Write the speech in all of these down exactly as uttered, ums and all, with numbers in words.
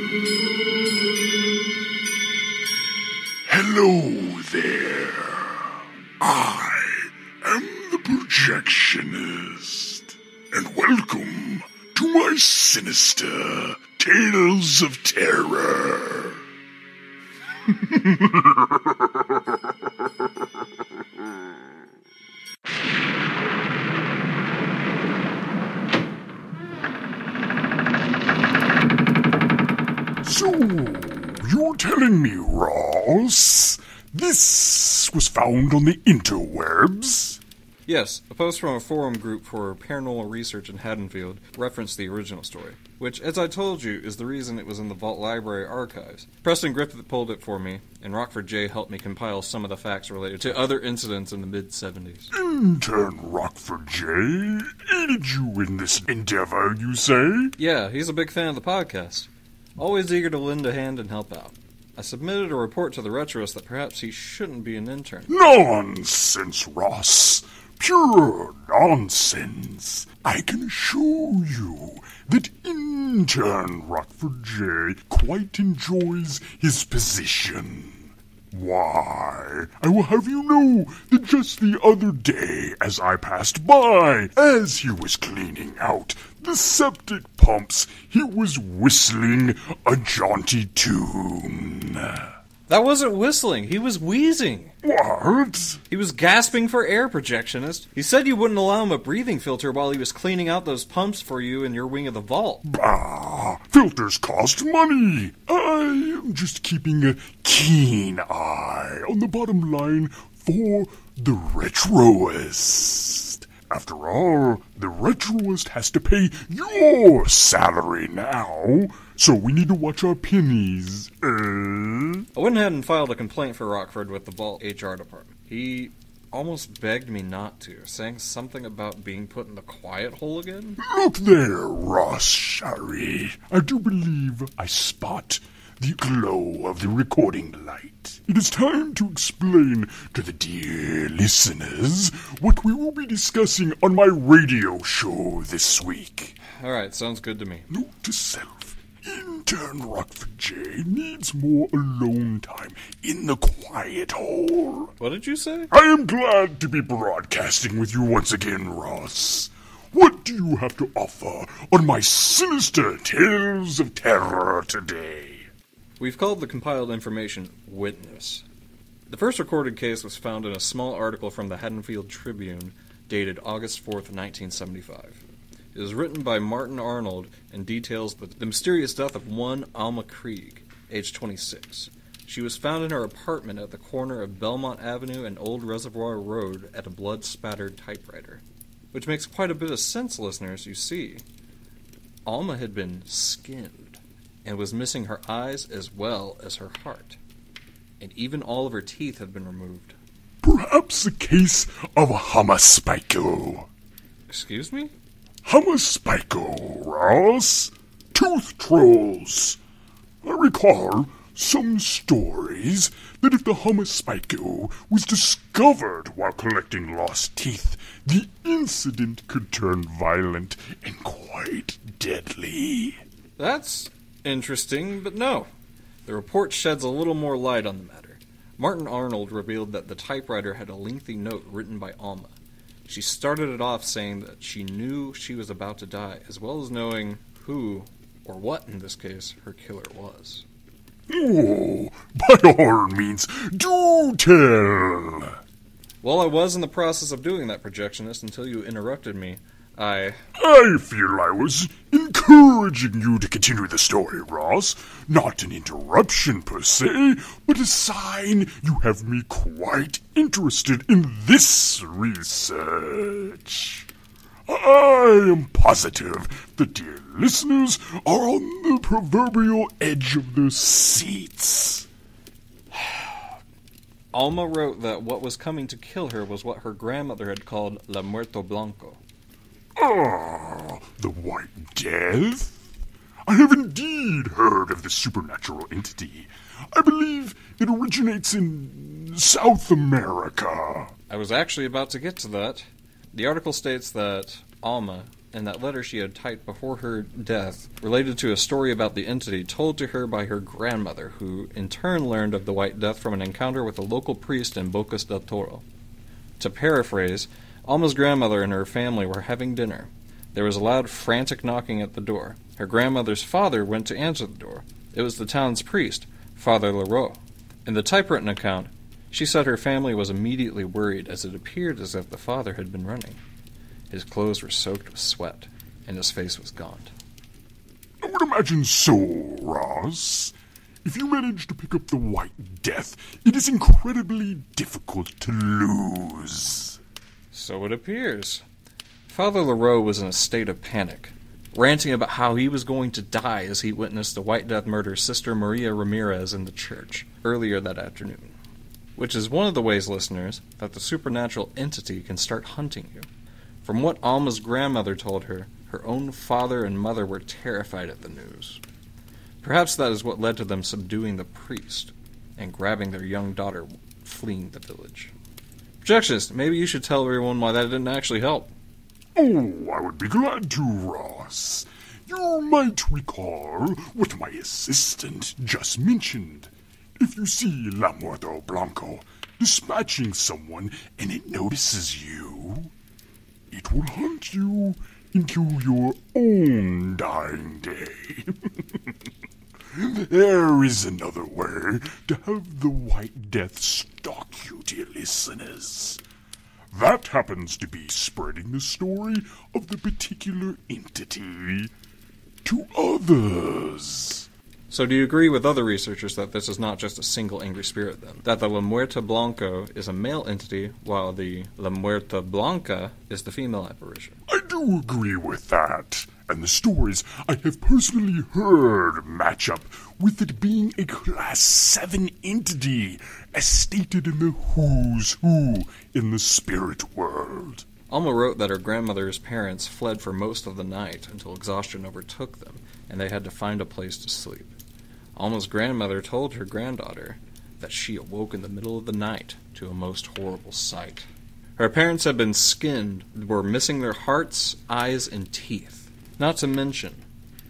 Hello there. I am the Projectionist, and welcome to my sinister Tales of Terror. So, you're telling me, Ross, this was found on the interwebs? Yes, a post from a forum group for paranormal research in Haddonfield referenced the original story, which, as I told you, is the reason it was in the Vault Library archives. Preston Griffith pulled it for me, and Rockford J helped me compile some of the facts related to other incidents in the mid-seventies. Intern Rockford J aided you in this endeavor, you say? Yeah, he's a big fan of the podcast. Always eager to lend a hand and help out. I submitted a report to the Retroist that perhaps he shouldn't be an intern. Nonsense, Ross. Pure nonsense. I can assure you that intern Rockford J quite enjoys his position. Why, I will have you know that just the other day, as I passed by, as he was cleaning out the septic pumps, he was whistling a jaunty tune. That wasn't whistling, he was wheezing. What? He was gasping for air, Projectionist. He said you wouldn't allow him a breathing filter while he was cleaning out those pumps for you in your wing of the vault. Bah, filters cost money. I am just keeping a keen eye on the bottom line for the Retroist. After all, the Retroist has to pay your salary now, so we need to watch our pennies, eh? I went ahead and filed a complaint for Rockford with the Vault H R department. He almost begged me not to, saying something about being put in the quiet hole again. Look there, Ross Shari. I do believe I spot the glow of the recording light. It is time to explain to the dear listeners what we will be discussing on my radio show this week. Alright, sounds good to me. Note to self, intern Rockford J needs more alone time in the quiet hole. What did you say? I am glad to be broadcasting with you once again, Ross. What do you have to offer on my sinister Tales of Terror today? We've called the compiled information Witness. The first recorded case was found in a small article from the Haddonfield Tribune dated August fourth, nineteen seventy-five. It is written by Martin Arnold and details the, the mysterious death of one Alma Krieg, age twenty-six. She was found in her apartment at the corner of Belmont Avenue and Old Reservoir Road at a blood-spattered typewriter. Which makes quite a bit of sense, listeners, you see. Alma had been skinned and was missing her eyes as well as her heart. And even all of her teeth had been removed. Perhaps a case of homospico. Excuse me? Homospico, Ross. Tooth trolls. I recall some stories that if the homospico was discovered while collecting lost teeth, the incident could turn violent and quite deadly. That's interesting, but no. The report sheds a little more light on the matter. Martin Arnold revealed that the typewriter had a lengthy note written by Alma. She started it off saying that she knew she was about to die, as well as knowing who, or what in this case, her killer was. Oh, by all means, do tell! While I was in the process of doing that, Projectionist, until you interrupted me, I... I feel I was encouraging you to continue the story, Ross. Not an interruption per se, but a sign you have me quite interested in this research. I am positive the dear listeners are on the proverbial edge of their seats. Alma wrote that what was coming to kill her was what her grandmother had called La Muerto Blanco. Ah, the White Death? I have indeed heard of the supernatural entity. I believe it originates in South America. I was actually about to get to that. The article states that Alma, and that letter she had typed before her death related to a story about the entity told to her by her grandmother, who in turn learned of the White Death from an encounter with a local priest in Bocas del Toro. To paraphrase, Alma's grandmother and her family were having dinner. There was a loud, frantic knocking at the door. Her grandmother's father went to answer the door. It was the town's priest, Father Leroux. In the typewritten account, she said her family was immediately worried, as it appeared as if the father had been running. His clothes were soaked with sweat, and his face was gaunt. I would imagine so, Ross. If you manage to pick up the White Death, it is incredibly difficult to lose. So it appears. Father Leroux was in a state of panic, ranting about how he was going to die as he witnessed the White Death murder Sister Maria Ramirez in the church earlier that afternoon. Which is one of the ways, listeners, that the supernatural entity can start hunting you. From what Alma's grandmother told her, her own father and mother were terrified at the news. Perhaps that is what led to them subduing the priest and grabbing their young daughter, fleeing the village. Projectionist, maybe you should tell everyone why that didn't actually help. Oh, I would be glad to, Ross. You might recall what my assistant just mentioned. If you see La Muerto Blanco dispatching someone and it notices you, it will hunt you into your own dying day. There is another way to have the White Death stalk you, dear listeners. That happens to be spreading the story of the particular entity to others. So do you agree with other researchers that this is not just a single angry spirit, then? That the La Muerta Blanco is a male entity, while the La Muerta Blanca is the female apparition? I do agree with that, and the stories I have personally heard match up with it being a Class seven entity, as stated in the Who's Who in the spirit world. Alma wrote that her grandmother's parents fled for most of the night until exhaustion overtook them, and they had to find a place to sleep. Alma's grandmother told her granddaughter that she awoke in the middle of the night to a most horrible sight. Her parents had been skinned, were missing their hearts, eyes, and teeth. Not to mention,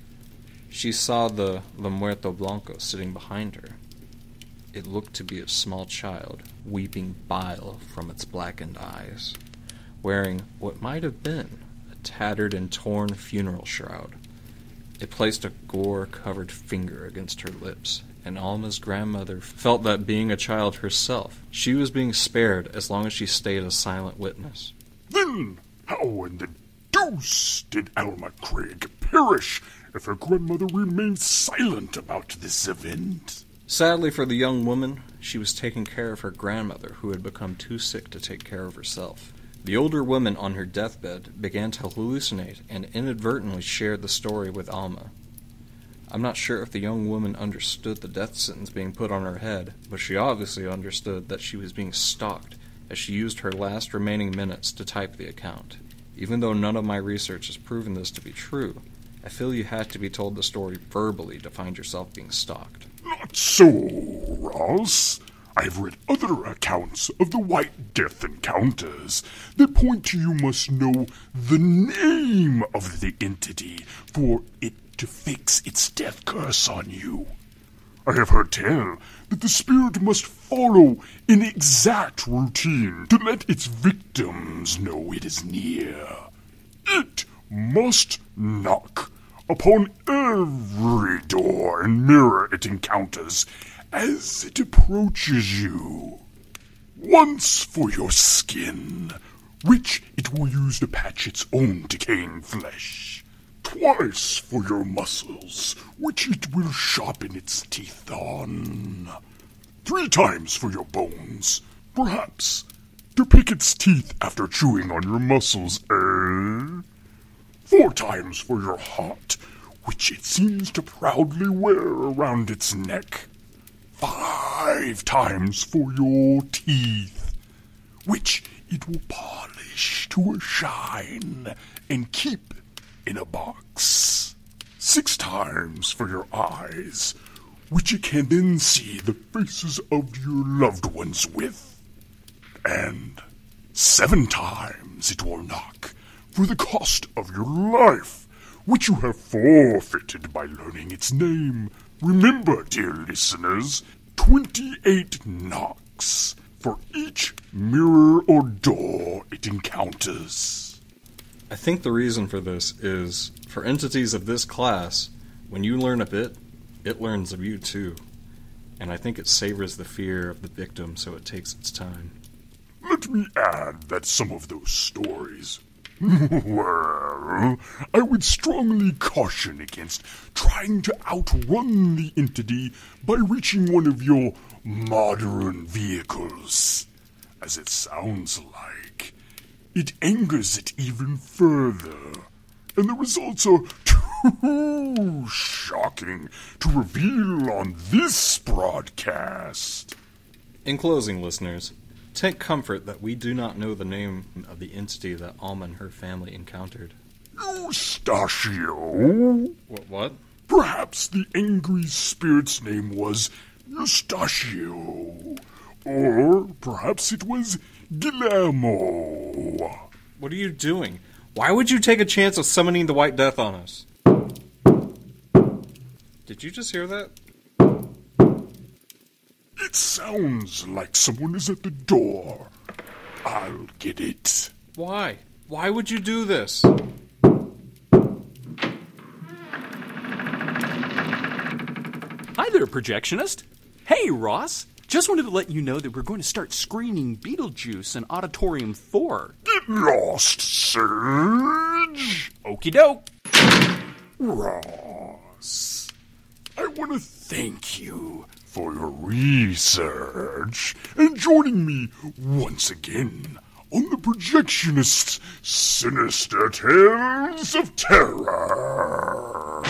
she saw the La Muerto Blanco sitting behind her. It looked to be a small child, weeping bile from its blackened eyes, wearing what might have been a tattered and torn funeral shroud. It placed a gore-covered finger against her lips, and Alma's grandmother felt that being a child herself, she was being spared as long as she stayed a silent witness. Then how in the deuce did Alma Craig perish if her grandmother remained silent about this event? Sadly for the young woman, she was taking care of her grandmother, who had become too sick to take care of herself. The older woman on her deathbed began to hallucinate and inadvertently shared the story with Alma. I'm not sure if the young woman understood the death sentence being put on her head, but she obviously understood that she was being stalked as she used her last remaining minutes to type the account. Even though none of my research has proven this to be true, I feel you had to be told the story verbally to find yourself being stalked. Not so, Ross. I have read other accounts of the White Death encounters that point to you must know the name of the entity for it to fix its death curse on you. I have heard tell that the spirit must follow an exact routine to let its victims know it is near. It must knock upon every door and mirror it encounters as it approaches you. Once for your skin, which it will use to patch its own decaying flesh. Twice for your muscles, which it will sharpen its teeth on. Three times for your bones, perhaps to pick its teeth after chewing on your muscles, eh? Four times for your heart, which it seems to proudly wear around its neck. Five times for your teeth, which it will polish to a shine and keep in a box. Six times for your eyes, which you can then see the faces of your loved ones with. And seven times it will knock for the cost of your life, which you have forfeited by learning its name. Remember, dear listeners, twenty-eight knocks for each mirror or door it encounters. I think the reason for this is, for entities of this class, when you learn a bit, it learns of you too. And I think it savors the fear of the victim, so it takes its time. Let me add that some of those stories, well, I would strongly caution against trying to outrun the entity by reaching one of your modern vehicles. As it sounds like, it angers it even further, and the results are too shocking to reveal on this broadcast. In closing, listeners, take comfort that we do not know the name of the entity that Alma and her family encountered. Eustachio? What? What? Perhaps the angry spirit's name was Eustachio. Or perhaps it was Guillermo. What are you doing? Why would you take a chance of summoning the White Death on us? Did you just hear that? It sounds like someone is at the door. I'll get it. Why? Why would you do this? Hi there, projectionist. Hey, Ross. Just wanted to let you know that we're going to start screening Beetlejuice in Auditorium four. Get lost, Serge. Okie doke. Ross, I want to thank you for your research and joining me once again on the Projectionist's Sinister Tales of Terror.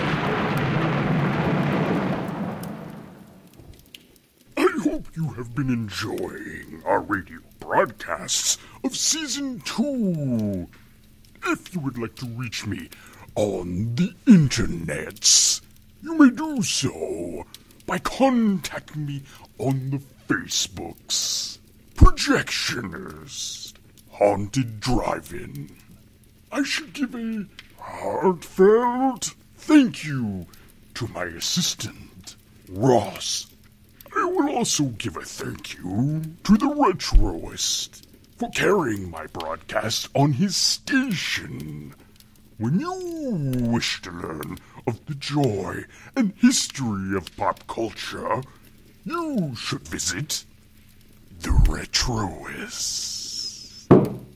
I hope you have been enjoying our radio broadcasts of Season two. If you would like to reach me on the internets, you may do so by contacting me on the Facebooks. Projectionist, Haunted Drive-In. I should give a heartfelt thank you to my assistant, Ross. I will also give a thank you to the Retroist for carrying my broadcast on his station. When you wish to learn of the joy and history of pop culture, you should visit the Retroist.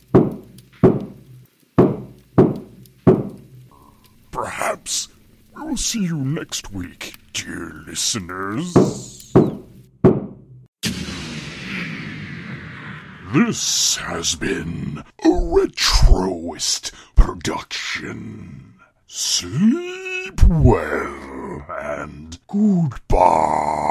Perhaps we will see you next week, dear listeners. This has been a Retroist production. Sleep well and goodbye.